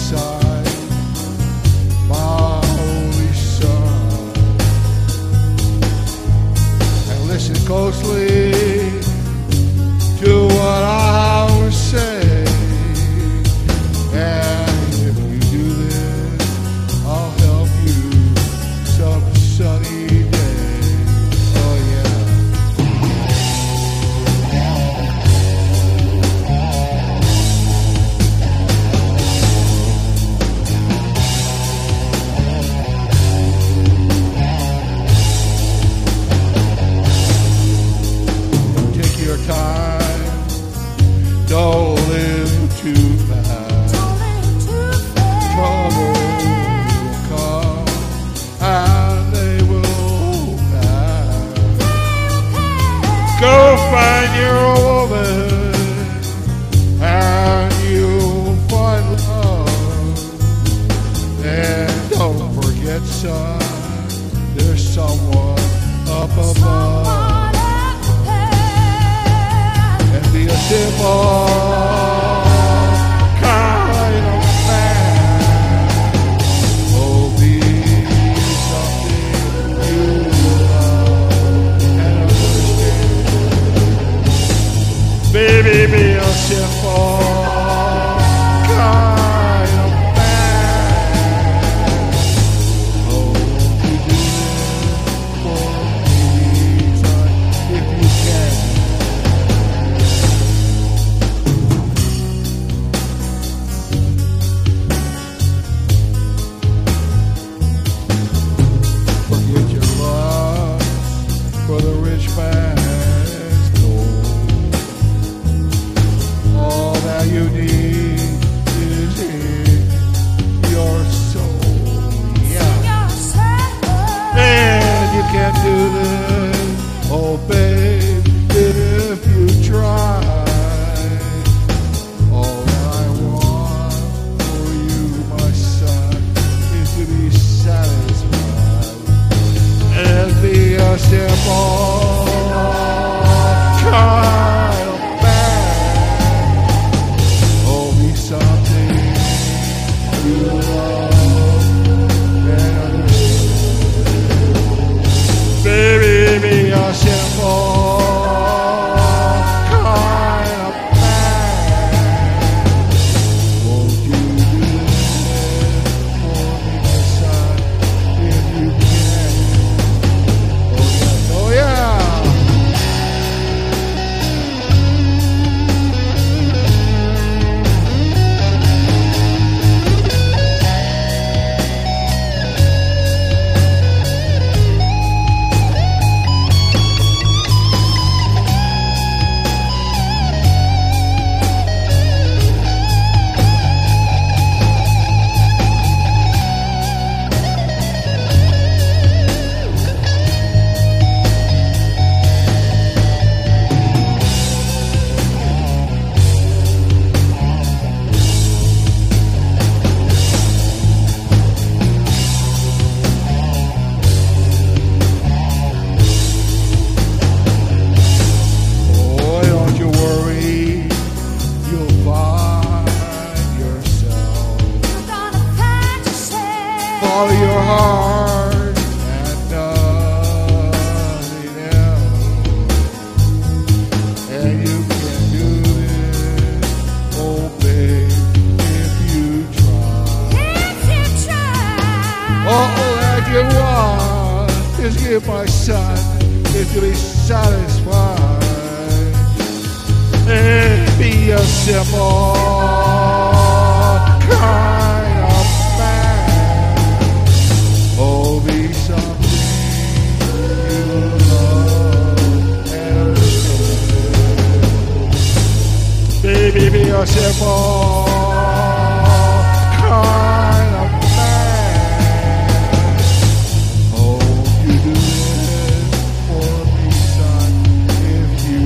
side, my only son. And listen closely to what I will say. And if we do this, I'll help you some sunny day. Oh yeah. Take your time, don't live too fast. Trouble will come and they will pass. Go find your woman and you'll find love. And don't forget, son, there's someone up above. And be a simple kind of man. Oh, be something you love and understand. Baby, be a simple kind of man. Oh, you do it for me, son, if you can. Forget your love for the rich man's gold. All that you need is in your soul. Yeah. And you can't do this, oh babe, if you try. All I want for you, my son, is to be satisfied and be a simple kind of man. Oh, be something you love and understand. Baby, be a simple kind of man. Won't you do it for me, my son, if you can? Oh yeah. Boy, don't you worry, you'll find yourself. Follow your heart and nothing else. And you can do it, oh babe, if you try. All that you want is give my son is to be satisfied and be a simple kind of man. Oh, be something you love and understand. Baby, be a simple kind of man. Oh, you do it for me, son, if you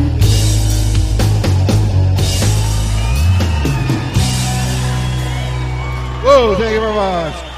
can. Whoa, thank you very much.